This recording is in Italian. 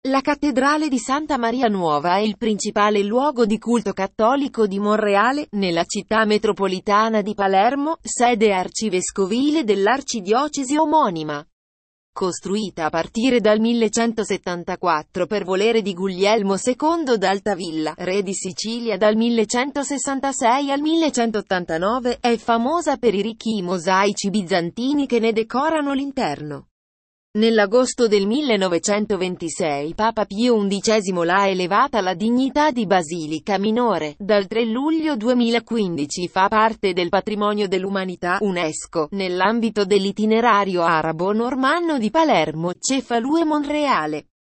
La cattedrale di Santa Maria Nuova è il principale luogo di culto cattolico di Monreale, nella città metropolitana di Palermo, sede arcivescovile dell'arcidiocesi omonima. Costruita a partire dal 1174 per volere di Guglielmo II d'Altavilla, re di Sicilia dal 1166 al 1189, è famosa per i ricchi mosaici bizantini che ne decorano l'interno. Nell'agosto del 1926 Papa Pio XI l'ha elevata alla dignità di basilica minore. Dal 3 luglio 2015 fa parte del patrimonio dell'umanità UNESCO, nell'ambito dell'itinerario arabo-normanno di Palermo, Cefalù e Monreale.